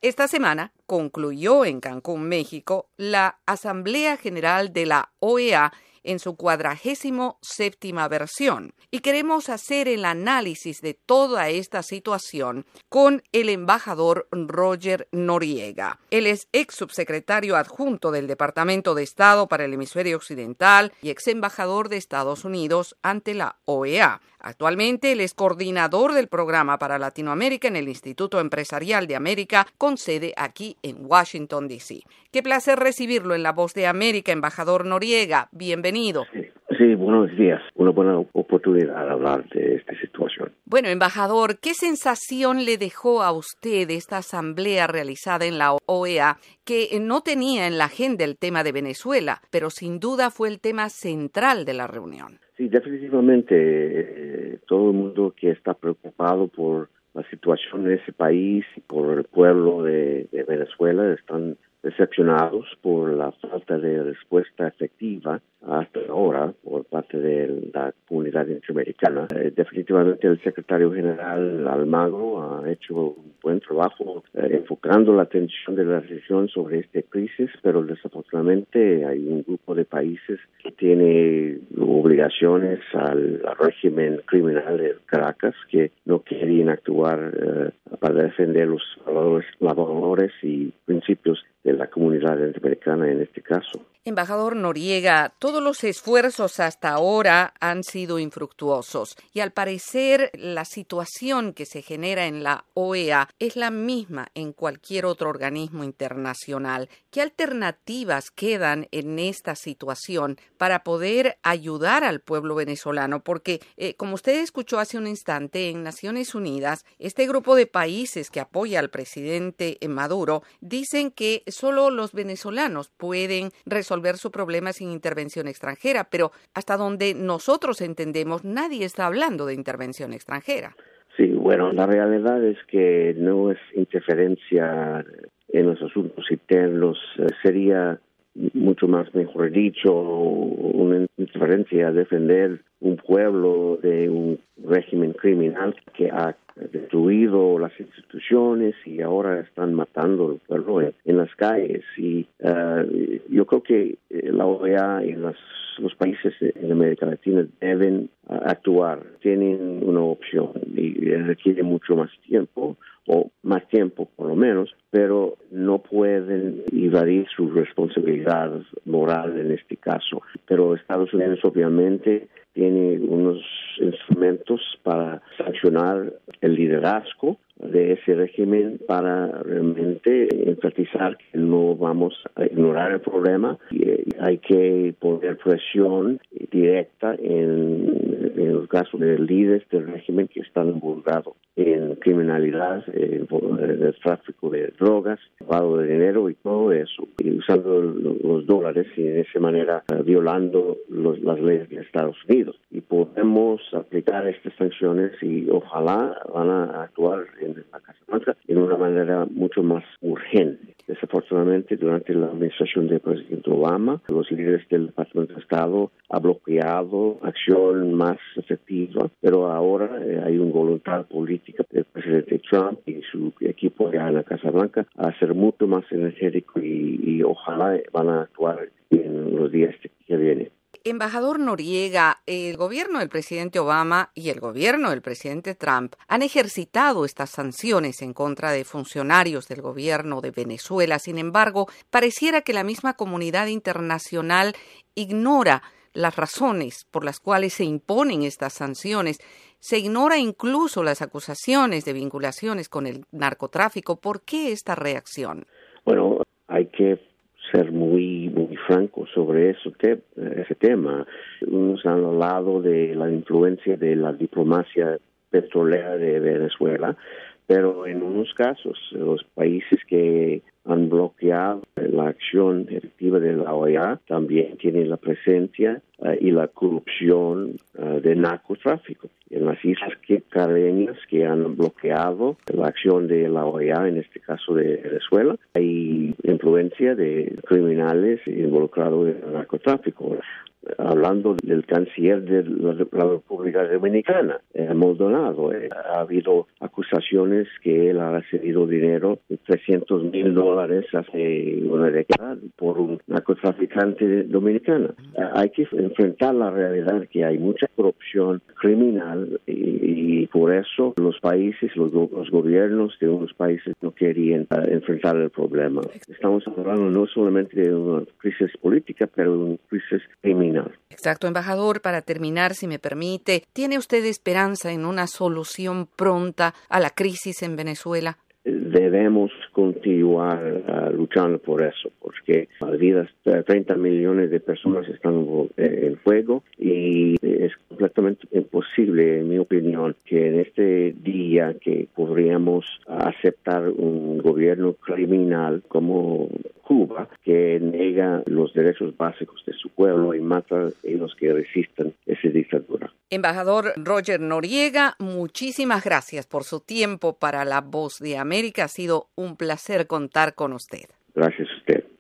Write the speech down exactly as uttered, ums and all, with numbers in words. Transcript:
Esta semana concluyó en Cancún, México, la Asamblea General de la O E A en su cuadragésimo séptima versión. Y queremos hacer el análisis de toda esta situación con el embajador Roger Noriega. Él es ex subsecretario adjunto del Departamento de Estado para el Hemisferio Occidental y ex embajador de Estados Unidos ante la O E A. Actualmente él es coordinador del programa para Latinoamérica en el Instituto Empresarial de América, con sede aquí en Washington, D C Qué placer recibirlo en La Voz de América, embajador Noriega. Bienvenido. Sí, sí, buenos días. Una buena oportunidad de hablar de esta situación. Bueno, embajador, ¿qué sensación le dejó a usted esta asamblea realizada en la O E A, que no tenía en la agenda el tema de Venezuela, pero sin duda fue el tema central de la reunión? Sí, definitivamente eh, todo el mundo que está preocupado por la situación de ese país y por el pueblo de, de Venezuela están decepcionados por la falta de respuesta efectiva hasta ahora por parte de la comunidad interamericana. Eh, definitivamente el secretario general Almagro ha hecho un buen trabajo eh, enfocando la atención de la región sobre esta crisis, pero desafortunadamente hay un grupo de países que tiene obligaciones al, al régimen criminal de Caracas que no quieren actuar eh, para defender los valores, los valores y principios de la comunidad interamericana en este caso. Embajador Noriega, todos los esfuerzos hasta ahora han sido infructuosos y al parecer la situación que se genera en la O E A es la misma en cualquier otro organismo internacional. ¿Qué alternativas quedan en esta situación para poder ayudar al pueblo venezolano? Porque, eh, como usted escuchó hace un instante, en Naciones Unidas, este grupo de países que apoya al presidente Maduro dicen que solo los venezolanos pueden resolver su problema sin intervención extranjera, pero hasta donde nosotros entendemos, nadie está hablando de intervención extranjera. Sí, bueno, la realidad es que no es interferencia en los asuntos internos, eh, sería mucho más, mejor dicho, una interferencia a defender un pueblo de un régimen criminal que ha destruido las instituciones y ahora están matando al pueblo en, en las calles. Y uh, yo creo que la O E A y las, los países en América Latina deben uh, actuar. Tienen una opción y requiere mucho más tiempo, o más tiempo por lo menos, pero no pueden evadir su responsabilidad moral en este caso. Pero Estados Unidos obviamente tiene unos instrumentos para sancionar el liderazgo de ese régimen para realmente enfatizar que no vamos a ignorar el problema y hay que poner presión directa en, en el caso de líderes del régimen que están involucrados en criminalidad, en el tráfico de drogas, lavado de dinero y todo eso, y usando los dólares y de esa manera violando los, las leyes de Estados Unidos. Y podemos aplicar estas sanciones y ojalá van a actuar en la Casa Blanca en una manera mucho más urgente. Desafortunadamente, durante la administración del presidente Obama, los líderes del Departamento de Estado han bloqueado acción más efectiva, pero ahora eh, hay una voluntad política del presidente Trump y su equipo allá en la Casa Blanca a ser mucho más energético y, y ojalá van a actuar en los días que vienen. Embajador Noriega, el gobierno del presidente Obama y el gobierno del presidente Trump han ejercitado estas sanciones en contra de funcionarios del gobierno de Venezuela. Sin embargo, pareciera que la misma comunidad internacional ignora las razones por las cuales se imponen estas sanciones. Se ignora incluso las acusaciones de vinculaciones con el narcotráfico. ¿Por qué esta reacción? Bueno, hay que ser muy muy franco sobre eso, te, ese tema. Unos han hablado de la influencia de la diplomacia petrolera de Venezuela, pero en unos casos los países que han bloqueado la acción efectiva de la O E A también tienen la presencia uh, y la corrupción uh, de narcotráfico. En las islas caribeñas que han bloqueado la acción de la O E A, en este caso de Venezuela, hay influencia de criminales involucrados en el narcotráfico. hablando del canciller de la, la República Dominicana, eh, Maldonado. Eh, ha habido acusaciones que él ha recibido dinero de trescientos mil dólares hace una década por un narcotraficante dominicano. Eh, hay que enfrentar la realidad que hay mucha corrupción criminal y, y por eso los países, los, los gobiernos de unos países no querían uh, enfrentar el problema. Estamos hablando no solamente de una crisis política, pero de una crisis criminal. Exacto, embajador. Para terminar, si me permite, ¿tiene usted esperanza en una solución pronta a la crisis en Venezuela? Debemos continuar uh, luchando por eso, porque las vidas de treinta millones de personas están eh, en juego y es completamente imposible, en mi opinión, que en este día que podríamos aceptar un gobierno criminal como Cuba, que niega los derechos básicos de su pueblo y mata a los que resisten esa dictadura. Embajador Roger Noriega, muchísimas gracias por su tiempo para La Voz de América. Ha sido un placer contar con usted. Gracias a usted.